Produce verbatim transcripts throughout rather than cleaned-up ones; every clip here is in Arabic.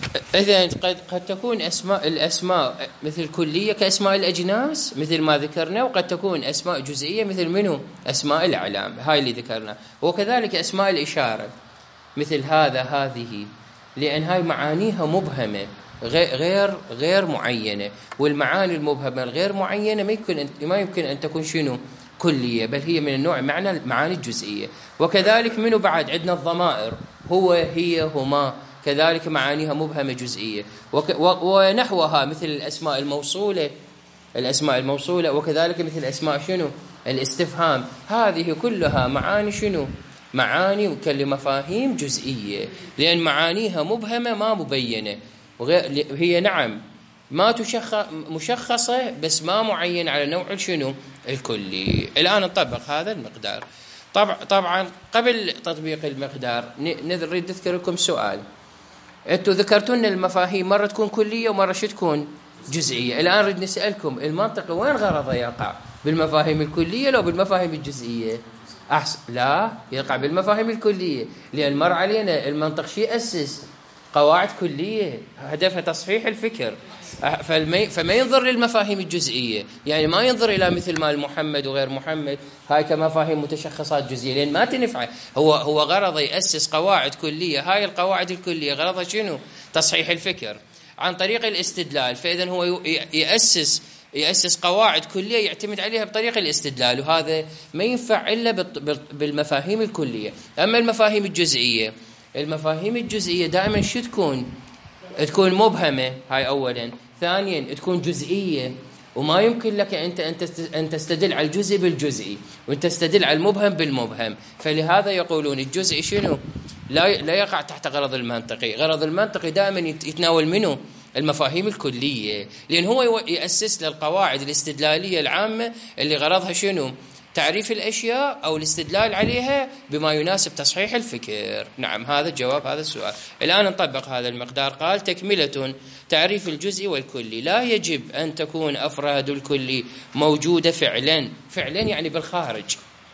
إذا قد قد تكون أسماء الأسماء مثل كلية كأسماء الأجناس مثل ما ذكرنا، وقد تكون أسماء جزئية مثل منه أسماء الأعلام، هاي اللي ذكرنا. وكذلك أسماء الإشارة مثل هذا هذه، لأن هاي معانيها مبهمة غير غير معينة، والمعاني المبهمة الغير معينة ما يمكن ما يمكن أن تكون شنو كلية، بل هي من النوع معنى المعاني الجزئية. وكذلك منه بعد عندنا الضمائر، هو هي هما، كذلك معانيها مبهمة جزئية. ونحوها مثل الأسماء الموصولة الأسماء الموصولة وكذلك مثل أسماء شنو الاستفهام، هذه كلها معاني شنو معاني كلمفاهيم جزئية، لأن معانيها مبهمة ما مبينة، هي نعم ما تشخ مشخصة بس ما معين على نوع شنو الكلي. الآن نطبق هذا المقدار. طبعا طبعا قبل تطبيق المقدار نريد نذكر لكم سؤال. انتوا ذكرتوا لنا المفاهيم مرة تكون كلية ومرة شو تكون جزئية. الآن نريد نسألكم المنطق وين غرضه يقع؟ بالمفاهيم الكلية لو بالمفاهيم الجزئية؟ أحسن لا، يقع بالمفاهيم الكلية، لأن مر علينا المنطق شيء أسس قواعد كلية هدفها تصحيح الفكر، فما ينظر للمفاهيم الجزئية، يعني ما ينظر إلى مثل ما المحمد وغير محمد هاي كمفاهيم متشخصات جزئية، لأن ما تنفع. هو هو غرضه يأسس قواعد كلية، هاي القواعد الكلية غرضها شنو؟ تصحيح الفكر عن طريق الاستدلال. فإذا هو يأسس يأسس قواعد كلية يعتمد عليها بطريقة الاستدلال، وهذا ما ينفع إلا بالمفاهيم الكلية. أما المفاهيم الجزئية المفاهيم الجزئية دائما شو تكون؟ تكون مبهمة، هاي أولا. ثانيا تكون جزئية، وما يمكن لك أنت أن تستدل على الجزء بالجزئي وأنت تستدل على المبهم بالمبهم. فلهذا يقولون الجزء شنو؟ لا لا يقع تحت غرض المنطقي. غرض المنطقي دائما يتناول منه المفاهيم الكلية، لأن هو يأسس للقواعد الاستدلالية العامة اللي غرضها شنو؟ تعريف الأشياء أو الاستدلال عليها بما يناسب تصحيح الفكر. نعم، هذا جواب هذا السؤال. الآن نطبق هذا المقدار. قال تكملة تعريف الجزء والكلي: لا يجب أن تكون أفراد الكلي موجودة فعلا. فعلا يعني بالخارج.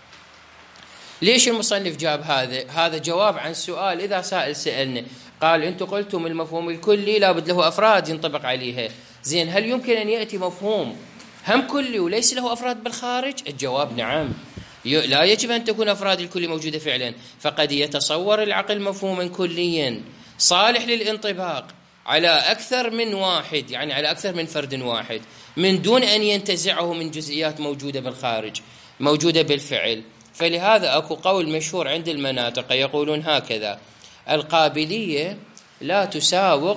ليش المصنف جاب هذا؟ هذا جواب عن سؤال. إذا سائل سألنا قال أنتم قلتم المفهوم الكلي لابد له أفراد ينطبق عليها، زين هل يمكن أن يأتي مفهوم هم كلي وليس له أفراد بالخارج؟ الجواب نعم، لا يجب أن تكون أفراد الكلي موجودة فعلا، فقد يتصور العقل مفهوما كليا صالح للانطباق على أكثر من واحد، يعني على أكثر من فرد واحد، من دون أن ينتزعه من جزئيات موجودة بالخارج موجودة بالفعل. فلهذا أكو قول مشهور عند المناطق يقولون هكذا: القابلية لا تساوق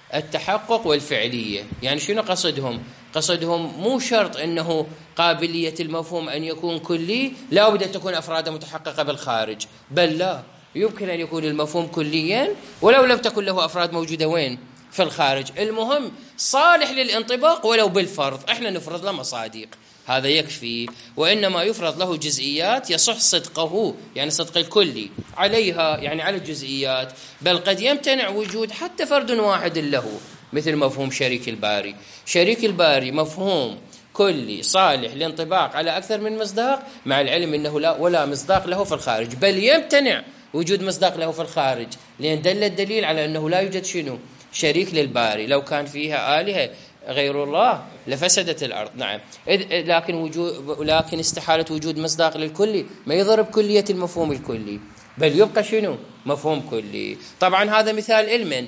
التحقق والفعلية. يعني شنو قصدهم؟ قصدهم مو شرط أنه قابلية المفهوم أن يكون كلي لا بد أن تكون أفراده متحققة بالخارج، بل لا، يمكن أن يكون المفهوم كليا ولو لم تكن له أفراد موجودة وين؟ في الخارج. المهم صالح للانطباق ولو بالفرض، احنا نفرض له مصادق، هذا يكفي. وإنما يفرض له جزئيات يصح صدقه، يعني صدق الكلي عليها، يعني على الجزئيات، بل قد يمتنع وجود حتى فرد واحد له، مثل مفهوم شريك الباري. شريك الباري مفهوم كلي صالح للانطباق على أكثر من مصداق، مع العلم أنه لا ولا مصداق له في الخارج، بل يمتنع وجود مصداق له في الخارج، لأن دل الدليل على أنه لا يوجد شنو؟ شريك للباري. لو كان فيها آلهة غير الله لفسدت الأرض. نعم، لكن وجود لكن استحالة وجود مصداق للكلي ما يضرب كلية المفهوم الكلي، بل يبقى شنو؟ مفهوم كلي. طبعا هذا مثال علما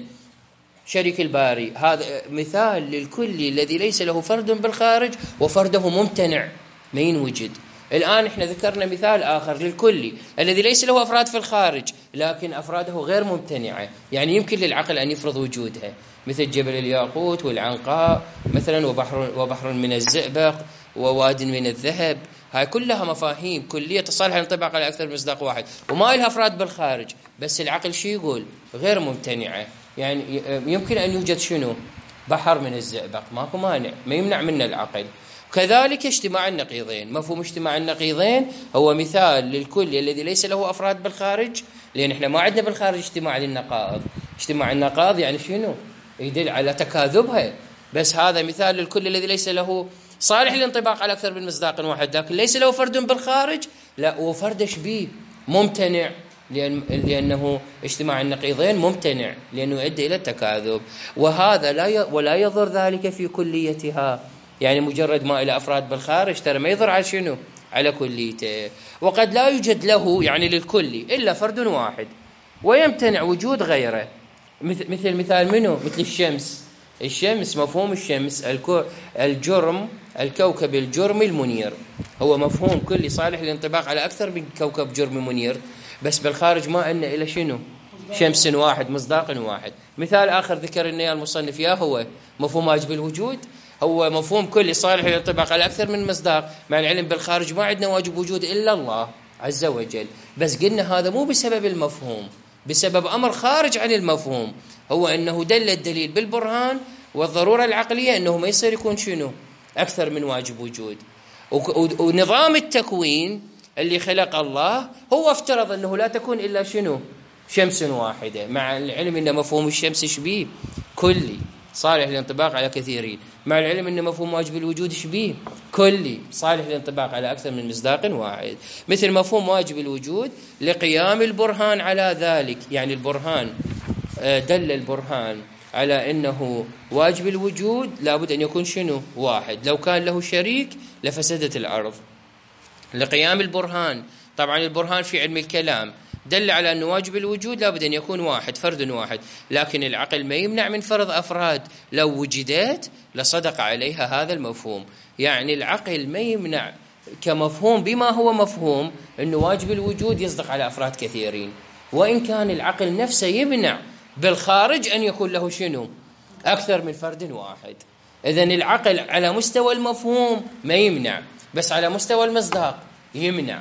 شريك الباري، هذا مثال للكلي الذي ليس له فرد بالخارج وفرده ممتنع ما ينوجد. الآن احنا ذكرنا مثال آخر للكلي الذي ليس له أفراد في الخارج لكن أفراده غير ممتنعة، يعني يمكن للعقل أن يفرض وجودها، مثل جبل الياقوت والعنقاء مثلا، وبحر وبحر من الزئبق وواد من الذهب. هاي كلها مفاهيم كلية تصالح الانطباق على أكثر من مصداق واحد وما لها أفراد بالخارج، بس العقل شو يقول؟ غير ممتنعة. يعني يمكن أن يوجد شنو؟ بحر من الزئبق، ماكو مانع، ما يمنع منا العقل. كذلك اجتماع النقيضين. مفهوم اجتماع النقيضين هو مثال للكلي الذي ليس له أفراد بالخارج، لأن احنا ما عندنا بالخارج اجتماع للنقائض. اجتماع النقائض يعني شنو؟ يدل على تكاذبها، بس هذا مثال للكل الذي ليس له صالح للانطباق على أكثر من مصداق واحد، لكن ليس له فرد بالخارج، لا وفرد شبيه ممتنع، لأن لأنه اجتماع النقيضين ممتنع لأنه يؤدي إلى التكاذب، وهذا لا ي... ولا يضر ذلك في كليتها. يعني مجرد ما إلى أفراد بالخارج ترى ما يضر على شنو؟ على كليته. وقد لا يوجد له يعني للكلي إلا فرد واحد ويمتنع وجود غيره، مثل مثل مثال منه؟ مثل الشمس. الشمس مفهوم الشمس الكو... الجرم الكوكب الجرمي المنير هو مفهوم كلي صالح للانطباق على أكثر من كوكب جرمي منير، بس بالخارج ما أن إلى شنو؟ شمس واحد، مصداق واحد. مثال آخر ذكر لنا المصنف يا هو مفهوم واجب الوجود، هو مفهوم كلي صالح للانطباق على أكثر من مصداق، مع العلم بالخارج ما عندنا واجب وجود إلا الله عز وجل، بس قلنا هذا مو بسبب المفهوم، بسبب أمر خارج عن المفهوم، هو أنه دل الدليل بالبرهان والضرورة العقلية أنه ما يصير يكون شنو؟ أكثر من واجب وجود. ونظام التكوين اللي خلق الله هو افترض أنه لا تكون إلا شنو؟ شمس واحدة، مع العلم أن مفهوم الشمس شبيه كلي صالح للانطباق على كثيرين، مع العلم أن مفهوم واجب الوجود شبيه كلي صالح للانطباق على أكثر من مصداق واحد. مثل مفهوم واجب الوجود لقيام البرهان على ذلك، يعني البرهان دل البرهان على أنه واجب الوجود لابد أن يكون شنو؟ واحد، لو كان له شريك لفسدت الأرض. لقيام البرهان، طبعا البرهان في علم الكلام دل على أن واجب الوجود لابد أن يكون واحد، فرد واحد، لكن العقل ما يمنع من فرض أفراد، لو وجدت لصدق عليها هذا المفهوم. يعني العقل ما يمنع كمفهوم بما هو مفهوم أنه واجب الوجود يصدق على أفراد كثيرين، وإن كان العقل نفسه يمنع بالخارج أن يكون له شنو؟ أكثر من فرد واحد. إذن العقل على مستوى المفهوم ما يمنع، بس على مستوى المصداق يمنع.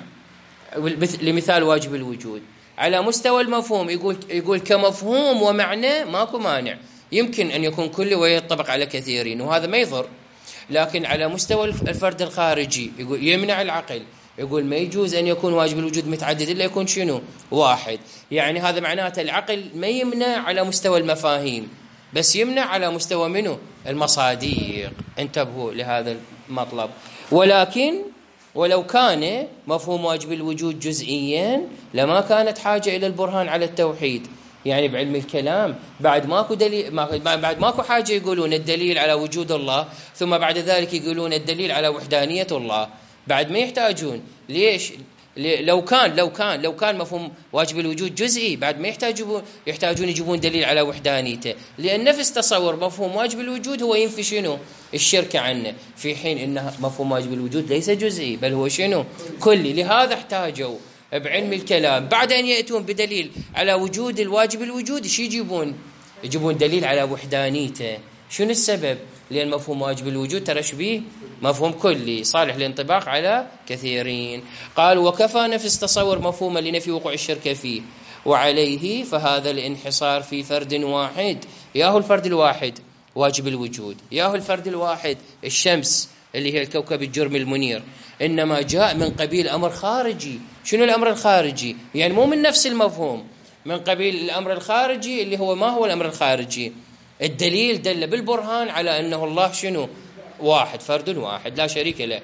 لمثال واجب الوجود على مستوى المفهوم يقول يقول كمفهوم ومعنى ماكو مانع، يمكن أن يكون كلي ويطبق على كثيرين وهذا ما يضر، لكن على مستوى الفرد الخارجي يقول يمنع العقل، يقول ما يجوز أن يكون واجب الوجود متعدد إلا يكون شنو؟ واحد. يعني هذا معناته العقل ما يمنع على مستوى المفاهيم، بس يمنع على مستوى منه؟ المصاديق. انتبهوا لهذا المطلب. ولكن ولو كان مفهوم واجب الوجود جزئيا لما كانت حاجة إلى البرهان على التوحيد. يعني بعلم الكلام بعد ماكو دليل، بعد ماكو حاجة يقولون الدليل على وجود الله، ثم بعد ذلك يقولون الدليل على وحدانية الله، بعد ما يحتاجون. ليش؟ لو كان لو كان لو كان مفهوم واجب الوجود جزئي بعد ما يحتاجون يحتاجون يجيبون دليل على وحدانيته، لأن نفس تصور مفهوم واجب الوجود هو ينفي شنو؟ الشرك عنه، في حين ان مفهوم واجب الوجود ليس جزئي بل هو شنو؟ كلي. لهذا احتاجوا بعلم الكلام بعد أن يأتون بدليل على وجود الواجب الوجود شو يجيبون؟ يجيبون دليل على وحدانيته. شنو السبب؟ لأن مفهوم واجب الوجود ترى شبيه مفهوم كلي صالح للانطباق على كثيرين. قال وكفى نفس تصور مفهوما لنفي وقوع الشرك فيه، وعليه فهذا الانحصار في فرد واحد، ياهو الفرد الواحد واجب الوجود، ياهو الفرد الواحد الشمس اللي هي الكوكب الجرمي المنير، إنما جاء من قبيل أمر خارجي. شنو الأمر الخارجي؟ يعني مو من نفس المفهوم، من قبيل الأمر الخارجي اللي هو ما هو الأمر الخارجي؟ الدليل دل بالبرهان على أنه الله شنو؟ واحد، فرد واحد لا شريك له.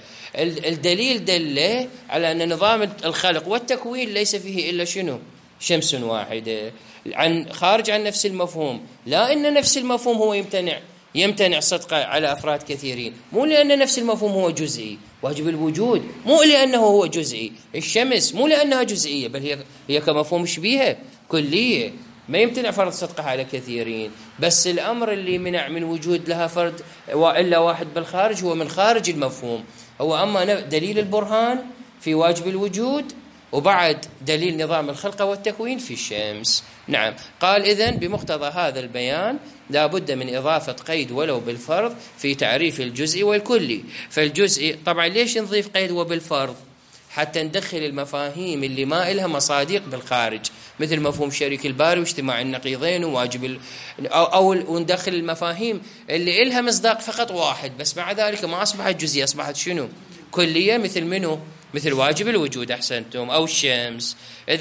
الدليل دل على أن نظام الخلق والتكوين ليس فيه إلا شنو؟ شمس واحدة، عن خارج عن نفس المفهوم. لا إن نفس المفهوم هو يمتنع يمتنع صدقه على أفراد كثيرين، مو لأن نفس المفهوم هو جزئي. واجب الوجود مو لأنه هو جزئي، الشمس مو لأنها جزئية بل هي هي كمفهوم شبيهة كلية، ما يمتنع فرض صدقها على كثيرين. بس الأمر اللي منع من وجود لها فرد وإلا واحد بالخارج هو من خارج المفهوم. هو أما دليل البرهان في واجب الوجود، وبعد دليل نظام الخلق والتكوين في الشمس. نعم. قال إذن بمقتضى هذا البيان لا بد من إضافة قيد ولو بالفرض في تعريف الجزء والكلي. فالجزء طبعا ليش نضيف قيد وبالفرض؟ حتى ندخل المفاهيم اللي ما إلها مصادق بالخارج، مثل مفهوم شريك الباري واجتماع النقيضين وواجب ال... أو, أو وندخل المفاهيم اللي إلها مصداق فقط واحد، بس مع ذلك ما أصبحت جزئية، أصبحت شنو؟ كلية. مثل منه؟ مثل واجب الوجود، أحسنتم، أو الشمس.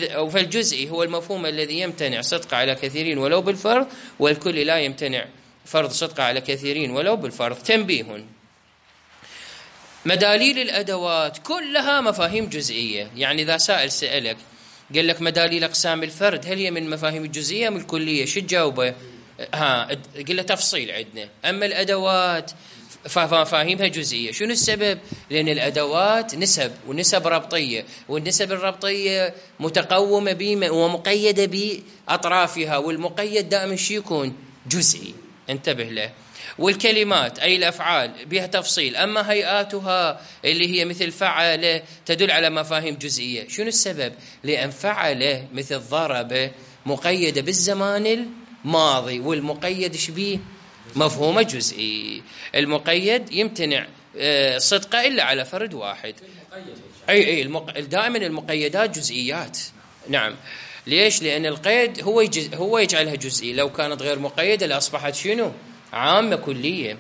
فالجزئي هو المفهوم الذي يمتنع صدقه على كثيرين ولو بالفرض، والكل لا يمتنع فرض صدقه على كثيرين ولو بالفرض. تنبيه: مداليل الأدوات كلها مفاهيم جزئية. يعني إذا سائل سألك قال لك مداليل أقسام الفرد هل هي من المفاهيم الجزئية أم الكلية؟ شو تجاوبه؟ ها قل له تفصيل عندنا. أما الأدوات فمفاهيمها جزئية. شنو السبب؟ لأن الأدوات نسب ونسب ربطية، والنسب الربطية متقومة بما ومقيدة بأطرافها، والمقيد دائما شي يكون جزئي، انتبه له. والكلمات أي الأفعال بها تفصيل، أما هيئاتها اللي هي مثل فعل تدل على مفاهيم جزئية. شنو السبب؟ لأن فعل مثل ضرب مقيدة بالزمان الماضي، والمقيد شبيه مفهومه جزئي. المقيد يمتنع صدقه إلا على فرد واحد. أي أي المق... دائما المقيدات جزئيات. نعم. ليش؟ لأن القيد هو يجز... هو يجعلها جزئي. لو كانت غير مقيدة لأصبحت شنو؟ عامة كلية.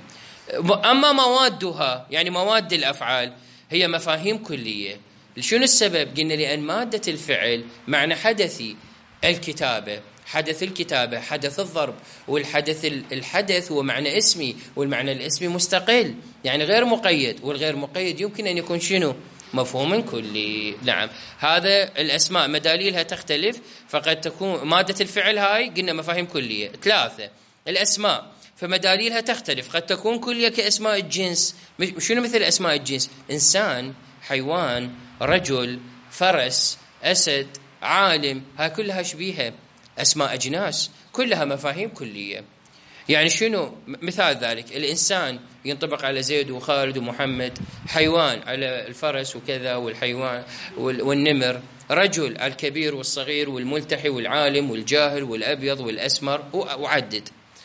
أما موادها يعني مواد الأفعال هي مفاهيم كلية. شنو السبب؟ قلنا لأن مادة الفعل معنى حدثي، الكتابة حدث الكتابة، حدث الضرب، والحدث الحدث هو معنى اسمي، والمعنى الاسمي مستقل يعني غير مقيد، والغير مقيد يمكن أن يكون شنو؟ مفهوم كلي. نعم. هذا الأسماء مداليلها تختلف، فقد تكون مادة الفعل هاي قلنا مفاهيم كلية. ثلاثة الأسماء فمداليلها تختلف، قد تكون كلية كأسماء الجنس. شنو مثل أسماء الجنس؟ إنسان، حيوان، رجل، فرس، أسد، عالم، هاي كلها شبيهة أسماء أجناس، كلها مفاهيم كلية. يعني شنو مثال ذلك؟ الإنسان ينطبق على زيد وخالد ومحمد، حيوان على الفرس وكذا والحيوان والنمر، رجل الكبير والصغير والملتحي والعالم والجاهل والأبيض والأسمر، وعدد.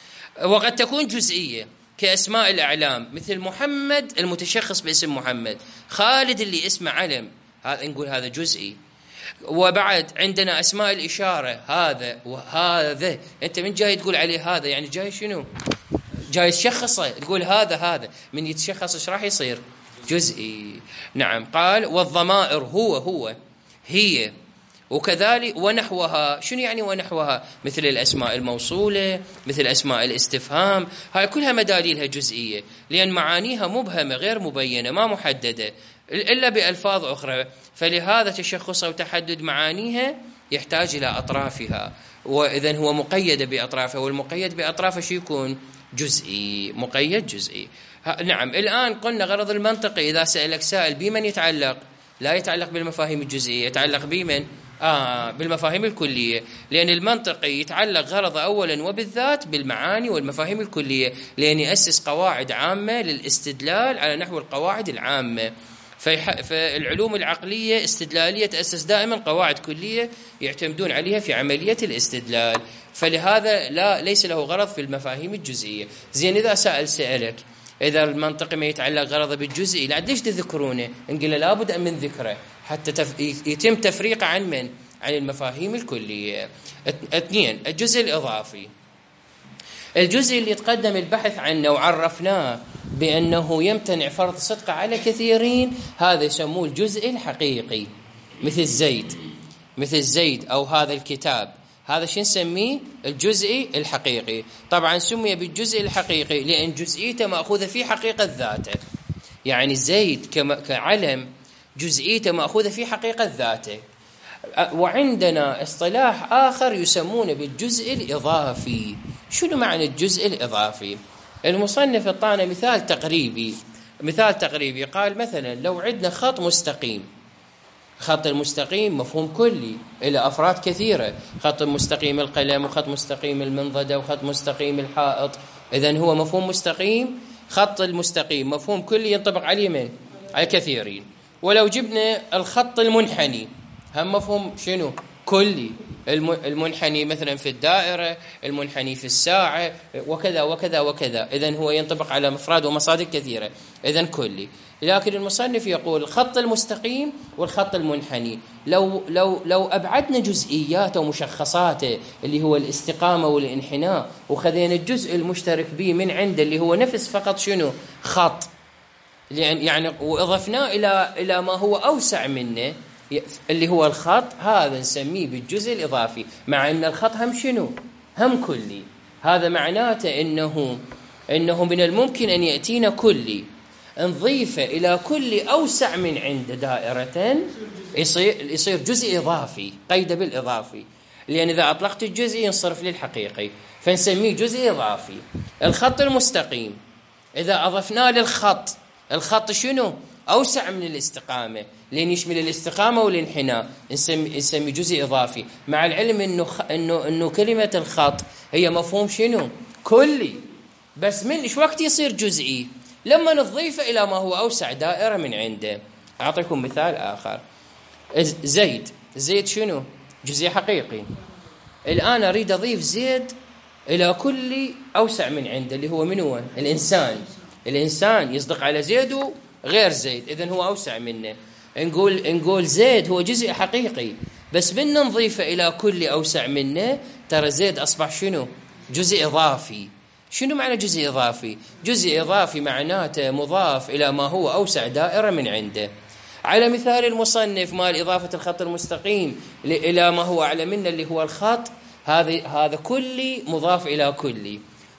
وقد تكون جزئية كأسماء الأعلام مثل محمد المتشخص باسم محمد، خالد اللي اسمه علم، هذا نقول هذا جزئي. وبعد عندنا أسماء الإشارة، هذا وهذا، أنت من جاي تقول عليه هذا؟ يعني جاي شنو؟ جاي تشخصه، تقول هذا هذا، من يتشخص ايش راح يصير؟ جزئي. نعم. قال والضمائر هو هو هي وكذلك ونحوها. شنو يعني ونحوها؟ مثل الأسماء الموصولة، مثل أسماء الاستفهام، هاي كلها مداليلها جزئية، لأن معانيها مبهمة غير مبينة ما محددة إلا بألفاظ أخرى، فلهذا تشخصها وتحدد معانيها يحتاج إلى أطرافها، وإذن هو مقيد بأطرافها، والمقيد بأطرافها شو يكون؟ جزئي، مقيد جزئي. نعم. الآن قلنا غرض المنطقي إذا سألك سائل بمن يتعلق؟ لا يتعلق بالمفاهيم الجزئية، يتعلق بمن؟ آه بالمفاهيم الكلية، لأن المنطقي يتعلق غرض أولا وبالذات بالمعاني والمفاهيم الكلية، لأن يأسس قواعد عامة للاستدلال على نحو القواعد العامة. فالعلوم العقلية استدلالية تأسس دائما قواعد كلية يعتمدون عليها في عملية الاستدلال، فلهذا لا ليس له غرض في المفاهيم الجزئية. زين إذا سأل سألك إذا المنطق ما يتعلق غرضه بالجزئي، لا ليش تذكرونه؟ نقول لابد من ذكره حتى تف... يتم تفريقه عن من؟ عن المفاهيم الكلية. اثنين الجزء الإضافي، الجزء اللي يتقدم البحث عنه وعرفناه بأنه يمتنع فرض صدقه على كثيرين، هذا يسموه الجزء الحقيقي. مثل زيد، مثل زيد أو هذا الكتاب، هذا شو نسميه؟ الجزئي الحقيقي. طبعا سمي بالجزء الحقيقي لأن جزئيته مأخوذة في حقيقة ذاته، يعني زيد كعلم جزئيته مأخوذة في حقيقة ذاته. وعندنا اصطلاح آخر يسمونه بالجزء الإضافي. شنو معنى الجزء الإضافي؟ المصنف اعطانا مثال تقريبي، مثال تقريبي قال مثلا لو عندنا خط مستقيم، خط المستقيم مفهوم كلي إلى أفراد كثيرة، خط مستقيم القلم، وخط مستقيم المنضدة، وخط مستقيم الحائط، إذن هو مفهوم مستقيم. خط المستقيم مفهوم كلي ينطبق عليه من؟ على كثيرين. ولو جبنا الخط المنحني هم مفهوم شنو؟ كلي. المنحني مثلا في الدائرة، المنحني في الساعة، وكذا وكذا وكذا، إذن هو ينطبق على مفرد ومصادر كثيرة، إذن كلي. لكن المصنف يقول الخط المستقيم والخط المنحني لو لو لو أبعدنا جزئياته ومشخصاته اللي هو الاستقامة والانحناء، وخذينا الجزء المشترك به من عنده اللي هو نفس فقط شنو؟ خط، يعني وأضفناه إلى إلى ما هو أوسع منه اللي هو الخط، هذا نسميه بالجزء الإضافي، مع أن الخط هم شنو؟ هم كلي. هذا معناته إنه إنه من الممكن أن يأتينا كلي نضيفه إلى كل أوسع من عنده دائرة يصير يصير جزء إضافي، قيد بالإضافي، لأن إذا أطلقت الجزء ينصرف للحقيقي، فنسميه جزء إضافي. الخط المستقيم إذا أضفناه للخط، الخط شنو؟ أوسع من الاستقامة، لأن يشمل الاستقامة والانحناء، نسمي نسمي جزء إضافي، مع العلم إنه خ... إنه إنه كلمة الخط هي مفهوم شنو؟ كلي، بس من إيش وقت يصير جزئي؟ لما نضيفه إلى ما هو أوسع دائرة من عنده. أعطيكم مثال آخر. زيد، زيد شنو؟ جزء حقيقي. الآن أريد أضيف زيد إلى كل أوسع من عنده، اللي هو من هو؟ الإنسان. الإنسان يصدق على زيد غير زيد، إذن هو أوسع منه. نقول نقول زيد هو جزء حقيقي، بس بدنا نضيفه إلى كل أوسع منه، ترى زيد أصبح شنو؟ جزء إضافي. شنو معنى جزء إضافي؟ جزء إضافي معناته مضاف إلى ما هو أوسع دائرة من عنده. على مثال المصنف مال إضافة الخط المستقيم إلى ما هو أعلى منه اللي هو الخط، هذا هذا كلي مضاف إلى كلي،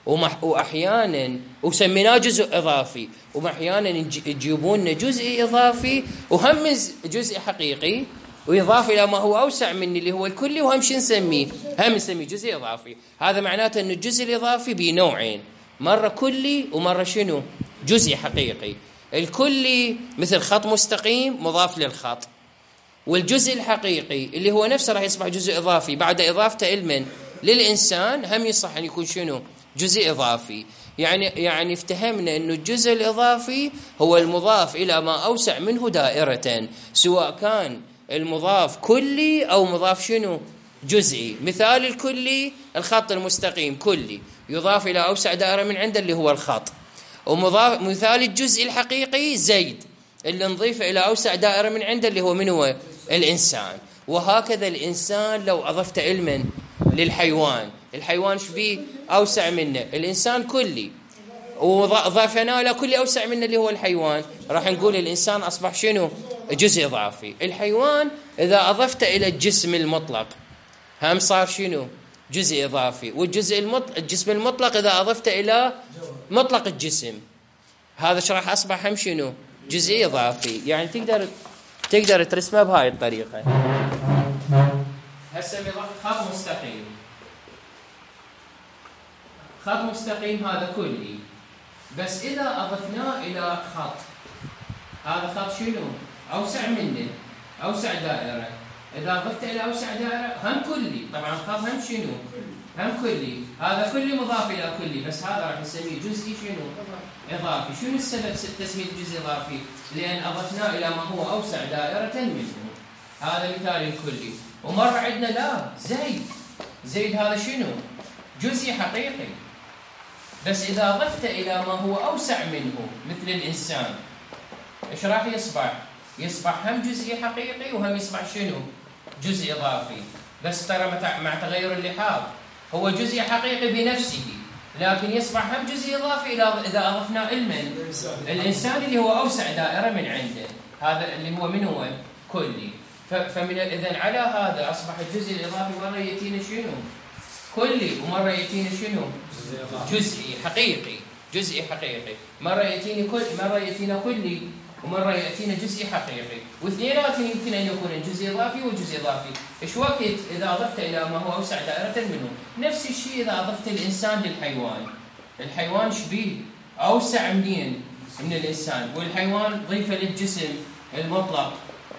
وأحيانا وسميناه جزء إضافي، وأحيانا يجيبون جزء إضافي وهم جزء حقيقي ويضاف إلى ما هو أوسع مني اللي هو الكلي، وهم شو نسميه؟ هم نسميه جزء إضافي. هذا معناته أن الجزء الإضافي بنوعين، مرة كلي ومرة شنو؟ جزء حقيقي. الكلي مثل خط مستقيم مضاف للخط، والجزء الحقيقي اللي هو نفسه راح يصبح جزء إضافي بعد إضافته علما للإنسان، هم يصح أن يكون شنو؟ جزء إضافي. يعني يعني افتهمنا أن الجزء الإضافي هو المضاف إلى ما أوسع منه دائرة، سواء كان المضاف كلي أو مضاف شنو؟ جزئي. مثال الكلي الخط المستقيم كلي يضاف إلى أوسع دائرة من عنده اللي هو الخط، ومضاف مثال الجزء الحقيقي زيد اللي نضيفه إلى أوسع دائرة من عنده اللي هو من هو؟ الإنسان. وهكذا الإنسان لو أضفت علما للحيوان، الحيوان شبيه؟ أوسع منه. الإنسان كلي وضافنا إلى كل أوسع منه اللي هو الحيوان، راح نقول الإنسان أصبح شنو؟ جزء إضافي. الحيوان إذا أضفت إلى الجسم المطلق هم صار شنو؟ جزء إضافي. والجزء المطلق الجسم المطلق إذا أضفت إلى مطلق الجسم، هذا ايش راح أصبح؟ هم شنو؟ جزء إضافي. يعني تقدر تقدر ترسمه بهاي الطريقة. هسه بضغط خط مستقيم، خط مستقيم هذا كلي، بس إذا أضفناه إلى خط، هذا خط شنو؟ أوسع منه، أوسع دائرة. إذا أضفت إلى أوسع دائرة هم كلي، طبعا الخط هم شنو؟ هم كلي. هذا كلي مضاف إلى كلي، بس هذا راح نسميه جزئي شنو؟ إضافي. شنو السبب تسمية جزء إضافي؟ لأن أضفناه إلى ما هو أوسع دائرة منه. هذا مثال الكلي. ومرة عندنا لا زيد، زيد هذا شنو؟ جزء حقيقي، بس إذا أضفت إلى ما هو أوسع منه مثل الإنسان، إيش راح يصبح؟ يصبح هم جزء حقيقي وهم يصبح شنو؟ جزء إضافي. بس ترى مع تغير اللحاظ هو جزء حقيقي بنفسه، لكن يصبح هم جزء إضافي إذا أضفنا علما الإنسان اللي هو أوسع دائرة من عنده، هذا اللي هو من هو؟ كلي. فمن إذن على هذا أصبح الجزء الإضافي مرة يأتينا شنو؟ كلي، ومرة يأتينا شنو؟ جزئي حقيقي، جزئي حقيقي. مرة يأتينا كل مرة يأتينا كلي، ومرة يأتينا جزئي حقيقي، واثنيناتهم يمكن أن يكون جزء إضافي وجزء إضافي. إيش وقت إذا أضفت إلى ما هو أوسع دائرة منه؟ نفس الشيء إذا أضفت الإنسان للحيوان، الحيوان شبيه؟ أوسع منين؟ من الإنسان. والحيوان ضيفه للجسم المطلق،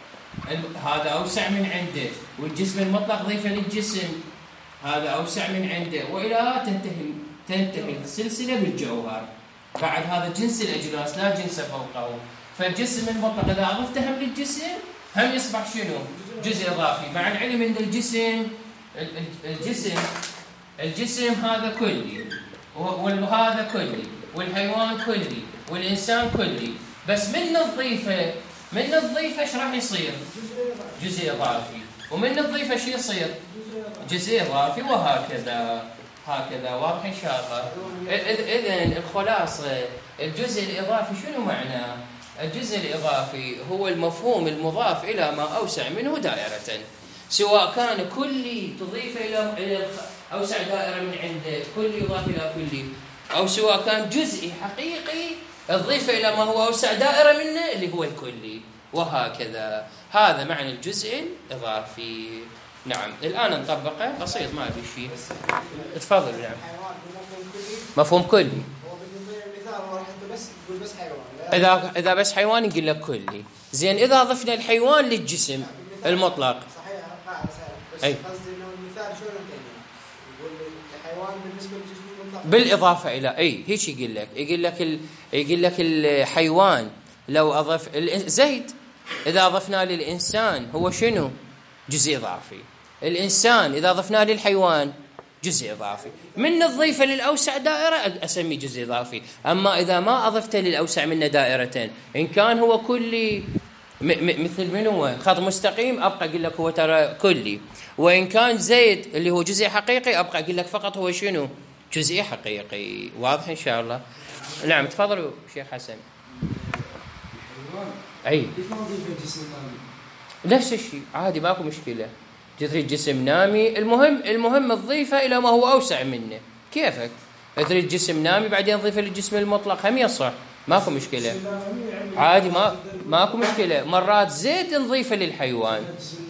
هذا أوسع من عنده، والجسم المطلق ضيفه للجسم، هذا أوسع من عنده، وإلى تنتهي تنتهي السلسلة بالجوهر. بعد هذا جنس الأجناس لا جنس فوقه. فالجسم المطلق إذا أضفته هم للجسم هم يصبح شنو؟ جزء إضافي، مع العلم أن الجسم الجسم الجسم هذا كلي، وهذا كلي، والحيوان كلي، والإنسان كلي، بس من الضيفة من الضيفة ايش راح يصير؟ جزء إضافي. ومن الضيفة شو يصير؟ جزء إضافي، وهكذا هكذا. واضح إن شاء الله؟ إذن الخلاصة الجزء الإضافي شنو معناه؟ الجزء الإضافي هو المفهوم المضاف إلى ما أوسع منه دائرة، سواء كان كلي تضيف إلى إلى أوسع دائرة من عنده، كلي يضاف إلى كلي، أو سواء كان جزئي حقيقي تضيفه إلى ما هو أوسع دائرة منه اللي هو الكلي، وهكذا. هذا معنى الجزء الإضافي. نعم، الآن نطبقه بسيط ما في شيء. تفضل. نعم، مفهوم كلي. إذا إذا بس حيوان نقول لك كلي. زين، إذا ضفنا الحيوان للجسم المطلق. صحيح، بس أي. قصدي إنه المثال شلون يقول الحيوان بالنسبة للجسم المطلق بالإضافة إلى أي هيك يقول لك يقول لك ال... يقول لك الحيوان لو أضف ال... زيد إذا أضفنا للإنسان هو شنو؟ جزء إضافي. الإنسان إذا أضفنا للحيوان جزء إضافي. من الضيفة للأوسع دائرة أسميه جزء إضافي. أما إذا ما أضفت للأوسع منه دائرة، إن كان هو كلي م... م... مثل من هو خط مستقيم أبقى أقول لك هو ترى كلي، وإن كان زيد اللي هو جزء حقيقي أبقى أقول لك فقط هو شنو؟ جزء حقيقي. واضح إن شاء الله؟ نعم، تفضلوا شيخ حسن. أي نفس الشيء عادي، ماكو مشكلة. تريد جسم نامي، المهم المهم تضيفه إلى ما هو أوسع منه. كيفك تريد جسم نامي بعدين تضيفه للجسم المطلق هم يصح، ماكو مشكلة عادي، ما ماكو مشكلة. مرات زيت نضيفه للحيوان.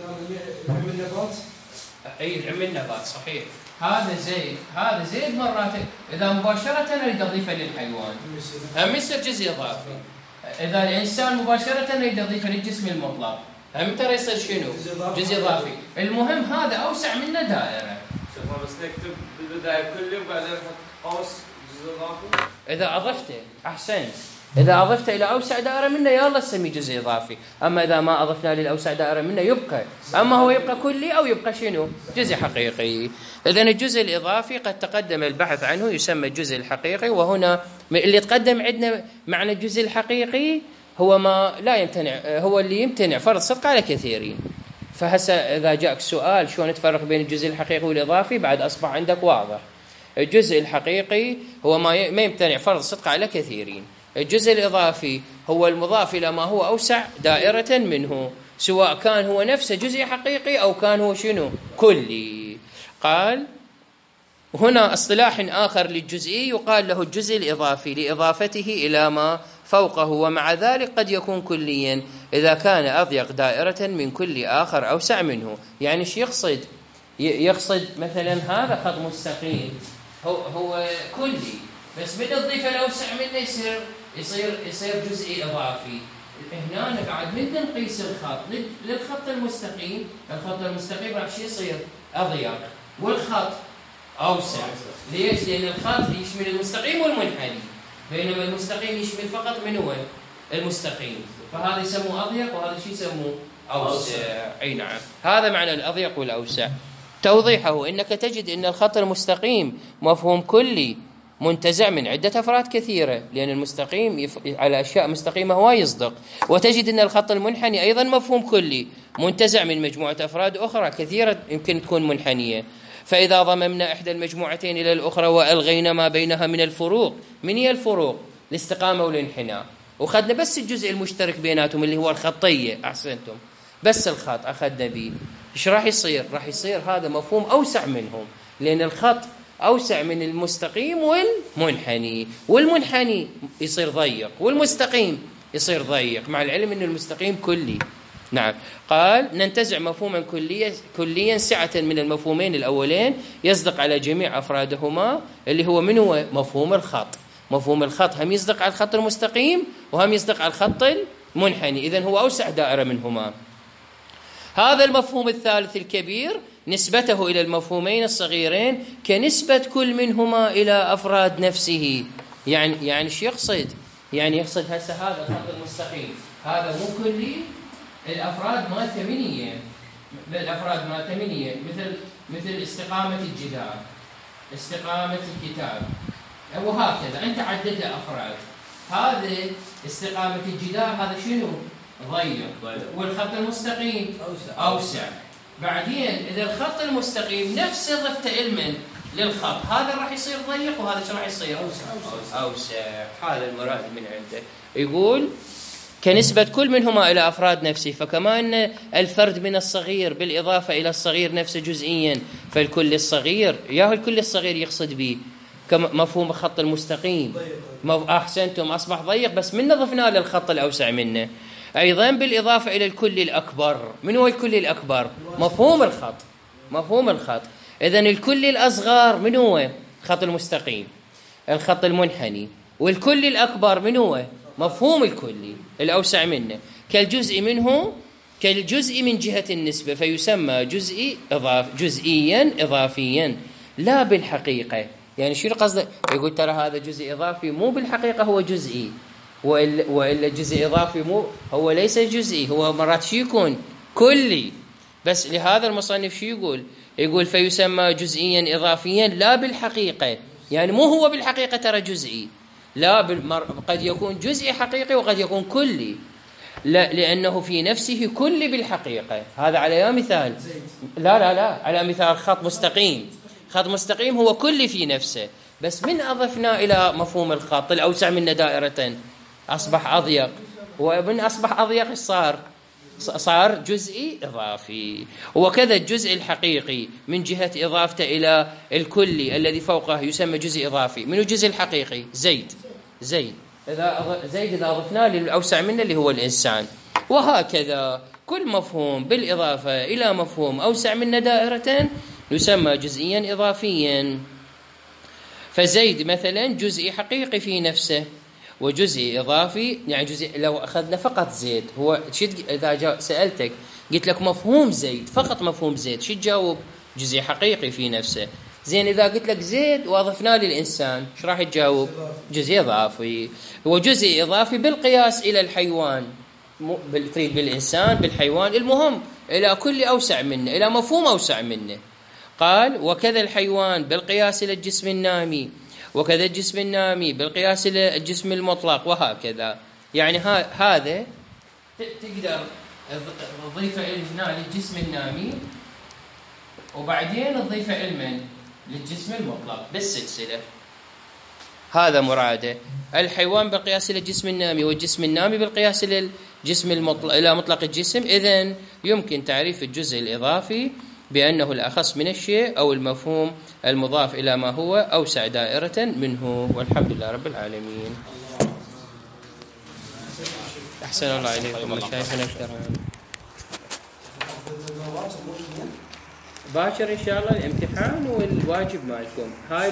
أي نعم، النبات صحيح. هذا زيد هذا زيد مرات إذا مباشرة أريد أضيفه للحيوان هم يصير جزء إضافي. إذا الإنسان مباشرة أريد أضيفه للجسم المطلق هم ترى يصير شنو؟ جزء إضافي. المهم هذا أوسع منه دائرة. بس نكتب بالبداية كله وبعدين نحط قوس جزء إضافي. إذا أضفته أحسنت، إذا أضفته إلى أوسع دائرة منه يلا سميه جزء إضافي. أما إذا ما أضفنا للأوسع دائرة منه يبقى، أما هو يبقى كلي أو يبقى شنو؟ جزء حقيقي. إذن الجزء الإضافي قد تقدم البحث عنه، يسمى الجزء الحقيقي. وهنا اللي تقدم عندنا معنى الجزء الحقيقي هو ما لا يمتنع، هو اللي يمتنع فرض صدق على كثيرين. فهسه إذا جاءك سؤال شلون تفرق بين الجزء الحقيقي والإضافي بعد أصبح عندك واضح. الجزء الحقيقي هو ما ما يمتنع فرض صدق على كثيرين. الجزء الإضافي هو المضاف إلى ما هو أوسع دائرة منه، سواء كان هو نفسه جزء حقيقي أو كان هو شنو؟ كلي. قال هنا اصطلاح آخر للجزئي يقال له الجزء الإضافي لإضافته إلى ما فوقه، ومع ذلك قد يكون كليا إذا كان أضيق دائرة من كل آخر أوسع منه. يعني ايش يقصد؟ يقصد مثلا هذا خط مستقيم هو هو كلي، بس من الضيفة الأوسع منه يصير يصير يصير جزئي إضافي. هنا بعد من نقيس الخط للخط المستقيم، الخط المستقيم راح شو يصير؟ أضيق، والخط أوسع. ليش؟ لأن الخط يشمل المستقيم والمنحني، بينما المستقيم يشمل فقط من هو المستقيم. فهذا يسموه أضيق وهذا شو يسموه؟ أوسع. أي نعم، هذا معنى الأضيق والأوسع. توضيحه إنك تجد أن الخط المستقيم مفهوم كلي منتزع من عدة أفراد كثيرة، لأن المستقيم يف... على أشياء مستقيمة هو يصدق. وتجد أن الخط المنحني أيضا مفهوم كلي منتزع من مجموعة أفراد أخرى كثيرة يمكن تكون منحنية. فإذا ضممنا إحدى المجموعتين إلى الأخرى وألغينا ما بينها من الفروق، من هي الفروق؟ الاستقامة والانحناء، وخدنا بس الجزء المشترك بيناتهم اللي هو الخطية. أحسنتم، بس الخط أخذنا به. إيش راح يصير؟ راح يصير هذا مفهوم أوسع منهم، لأن الخط أوسع من المستقيم والمنحني، والمنحني يصير ضيق والمستقيم يصير ضيق، مع العلم أن المستقيم كلي. نعم، قال ننتزع مفهوما كليا كليا سعة من المفهومين الأولين يصدق على جميع أفرادهما، اللي هو من هو؟ مفهوم الخط. مفهوم الخط هم يصدق على الخط المستقيم وهم يصدق على الخط المنحني، إذن هو أوسع دائرة منهما. هذا المفهوم الثالث الكبير نسبته إلى المفهومين الصغيرين كنسبة كل منهما إلى أفراد نفسه. يعني يعني شو يقصد؟ يعني يقصد هسه هذا الخط المستقيم هذا مو كلي، الأفراد ما ثمانية، الأفراد ما ثمانية، مثل مثل استقامة الجدار، استقامة الكتاب، وهكذا أنت عدد له أفراد. هذا استقامة الجدار هذا شنو؟ ضيق، والخط المستقيم أوسع. أوسع. بعدين إذا الخط المستقيم نفسه ضفت علما للخط، هذا راح يصير ضيق وهذا شو راح يصير؟ أوسع. أوسع. هذا المراد من عنده. يقول كنسبة كل منهما إلى أفراد نفسه، فكما أن الفرد من الصغير بالإضافة إلى الصغير نفسه جزئيا، فالكل الصغير يا الكل الصغير يقصد به كمفهوم الخط المستقيم. أحسنتم، أصبح ضيق بس من ضفنا له الخط الأوسع منه. أيضا بالإضافة إلى الكل الأكبر. من هو الكل الأكبر؟ مفهوم الخط، مفهوم الخط. إذن الكل الأصغر من هو؟ الخط المستقيم، الخط المنحني. والكل الأكبر من هو؟ مفهوم الكلي الأوسع منه، كالجزء منه، كالجزء من جهة النسبة، فيسمى جزئي إضاف جزئيا إضافيا لا بالحقيقة. يعني شو القصد؟ يقول ترى هذا جزء إضافي مو بالحقيقة هو جزئي، وإلا, وإلا جزء إضافي مو هو ليس جزئي، هو مرات شو يكون؟ كلي. بس لهذا المصنف شو يقول؟ يقول فيسمى جزئيا إضافيا لا بالحقيقة، يعني مو هو بالحقيقة ترى جزئي، لا بالمر... قد يكون جزئي حقيقي وقد يكون كلي، لا لأنه في نفسه كلي بالحقيقة. هذا على مثال، لا لا لا على مثال خط مستقيم. خط مستقيم هو كلي في نفسه، بس من أضفنا إلى مفهوم الخط الأوسع منه دائرة أصبح أضيق، ومن أصبح أضيق صار صار جزئي إضافي. وكذا الجزء الحقيقي من جهة إضافته إلى الكلي الذي فوقه يسمى جزء إضافي. من الجزء الحقيقي؟ زيد. زيد إذا زيد إذا أضفناه للأوسع منه اللي هو الإنسان. وهكذا كل مفهوم بالإضافة إلى مفهوم أوسع منه دائرة يسمى جزئيا إضافيا. فزيد مثلا جزء حقيقي في نفسه، وجزء إضافي يعني جزء. لو أخذنا فقط زيد، هو شد إذا سألتك قلت لك مفهوم زيد، فقط مفهوم زيد، شو تجاوب؟ جزء حقيقي في نفسه. زين إذا قلت لك زيد وأضفناه للإنسان، شو راح تجاوب؟ جزء إضافي. هو جزء إضافي بالقياس إلى الحيوان، تريد بالإنسان بالحيوان، المهم إلى كل أوسع منه، إلى مفهوم أوسع منه. قال وكذا الحيوان بالقياس إلى الجسم النامي، وكذا الجسم النامي بالقياس إلى الجسم المطلق، وهكذا. يعني هذا تقدر تضيف علم هنا للجسم النامي، وبعدين تضيف علما للجسم المطلق بالسلسلة. هذا مراده. الحيوان بالقياس إلى الجسم النامي، والجسم النامي بالقياس إلى الجسم المطلق إلى مطلق الجسم. إذن يمكن تعريف الجزء الإضافي بأنه الأخص من الشيء أو المفهوم المضاف إلى ما هو أوسع دائرة منه. والحمد لله رب العالمين. أحسن الله إليكم مشايخنا الكرام. باكر إن شاء الله الامتحان والواجب مالكم. هاي